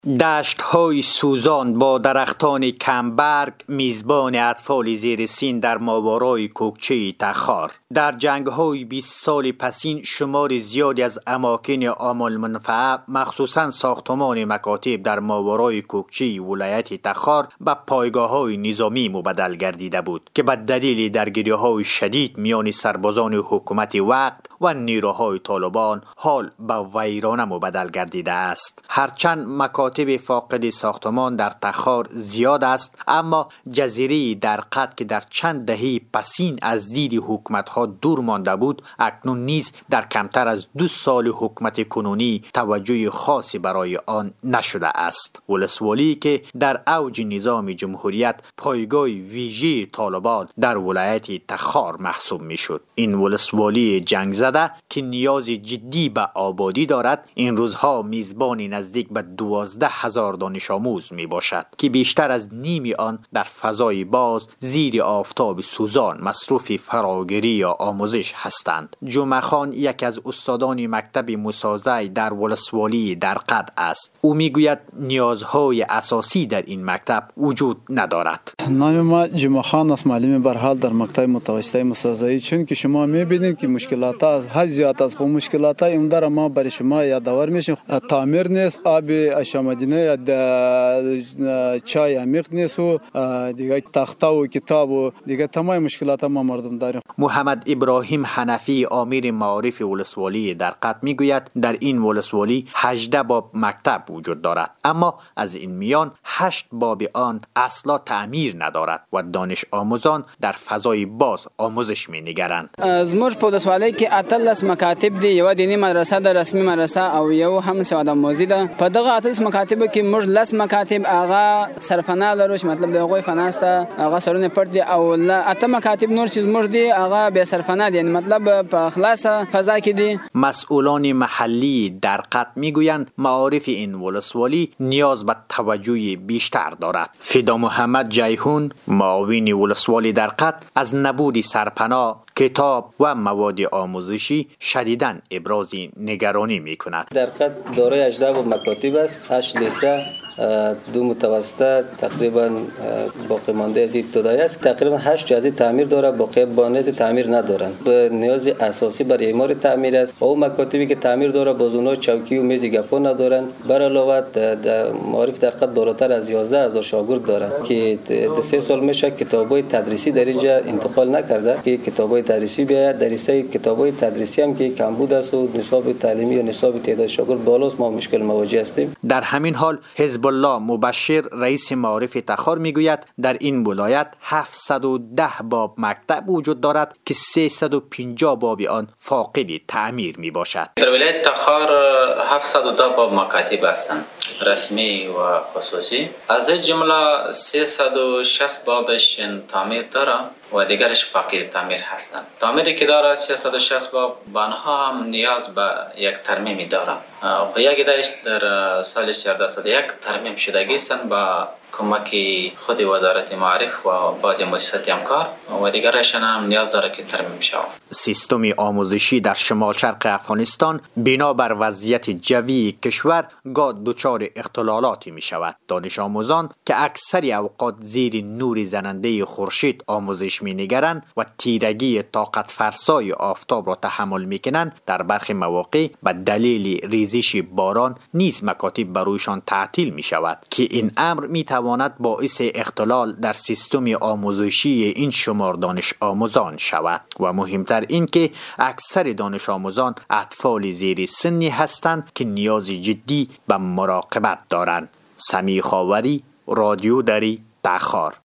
دشت‌های سوزان با درختان کمبرگ میزبان اطفال زیر سن در ماورای کوکچه تخار. در جنگ‌های 20 سال پسین شمار زیادی از اماکن عام المنفعه مخصوصاً ساختمان مکاتب در ماورای کوکچه ولایت تخار به پایگاه‌های نظامی مبدل گردیده بود که به دلیل درگیری‌های شدید میان سربازان حکومت وقت و نیروهای طالبان حال به ویرانه مبدل گردیده است. هرچند مکاتب فاقد ساختمان در تخار زیاد است، اما جزیره درقد که در چند دهه پسین از دید حکومت‌ها دور مانده بود، اکنون نیز در کمتر از 2 سال حکومت کنونی توجه خاصی برای آن نشده است. ولسوالی که در اوج نظام جمهوریت پایگاه ویژه طالبان در ولایت تخار محسوب میشد. این ولسوالی جنگ زده که نیاز جدی به آبادی دارد، این روزها میزبان نزدیک به 12,000 دانش آموز می باشد که بیشتر از نیم آن در فضای باز زیر آفتاب سوزان مصروف فراگیری یا آموزش هستند. جمعه خان یک از استادان مکتب مسازه در ولسوالی درقد است. او میگوید نیازهای اساسی در این مکتب وجود ندارد. نام ما جمعه خان است، معلم برحال در مکتب متوسطه مسازه. چون که شما میبینید که مشکلات از هر زیاد از خود مشکلات این در ما برای شما یادآور میشه. تعمیر نیست، آب اشامدینه، چای عمیق نیست و دیگه تخته و کتاب و دیگه تمام مشکلات ما مردم داریم. محمد ابراهیم حنفی امیر معارف ولسوالی درقد میگوید در این ولسوالی 18 باب مکتب وجود دارد، اما از این میان 8 باب آن اصلا تعمیر ندارد و دانش آموزان در فضای باز آموزش می‌نگرند. از موږ په ولسوالۍ کې اتلس مکاتب دي، یو دینی مدرسه ده، رسمي مدرسه او یو هم سواد آموزي ده. په دغه اتلس مکاتب کې موږ لس مکاتب هغه سرفنا لرو چې مطلب د هغوی فناسته هغه سرونه پټ دي، او اته مکاتب نور چې موږ دي هغه به سرفنا دي، یعنی مطلب په خلاصه فضا کې دي. مسئولان محلی درقد میگویند معارف این ولسوالی نیاز به توجه بیشتر دارد. فدا محمد جیهون معاون ولسوالی درقد از نبود سرپناه، کتاب و مواد آموزشی شدیداً ابراز نگرانی می‌کند. درقد دارای 18 مکاتب است، 8 لیسه، 2 متوسطه، تقریبا باقی مانده از ابتدایی است. تقریبا 8 جهازی تعمیر داره، باقی بانز تعمیر ندارند. به نیاز اساسی برای اعمار تعمیر است. او مکاتبی که تعمیر داره بازونای چوکی و میز گپا ندارند. بر علاوه معارف درقد بالاتر از 11,000 شاگرد دارند که 3 سال میشه کتابای تدریسی در اینجا انتقال نکرده که کتابای تدریسی بیاید. در این کتابای تدریسی هم که کمبود است و نصاب تعلیمی و نصاب تعداد شاگرد بالاست، ما مشکل مواجه هستیم. در همین حال حزب الله مبشر رئیس معارف تخار میگوید در این ولایت 710 باب مکتب وجود دارد که 350 باب آن فاقد تعمیر می باشد. در ولایت تخار 710 باب مکاتب هستند، رسمی و خصوصی. از این جمله 360 بابش تعمیر داره و دیگرش فاقد تعمیر هستند. تعمیری که داره 360 باب بانها هم نیاز به یک ترمیم داره و یک دایش در سال 1401 ترمیم شدگی هستند با کمک خود وزارت معارف و بعضی مؤسسات همکار و دیگرشان هم نیاز داره که ترمیم شود. سیستم آموزشی در شمال شرق افغانستان بنابر وضعیت جوی کشور گاه دچار اختلالاتی می شود. دانش آموزان که اکثر اوقات زیر نور زننده خورشید آموزش می نگرند و تیرگی طاقت فرسای آفتاب را تحمل می کنند، در برخی مواقع به دلیل ریزش باران نیز مکاتب برایشان تعطیل می شود که این امر می تواند باعث اختلال در سیستم آموزشی این شمار دانش آموزان شود و مهمتر این که اکثر دانش آموزان اطفال زیر سنی هستند که نیاز جدی به مراقبت دارند. سمیع خاوری، رادیو دری، تخار.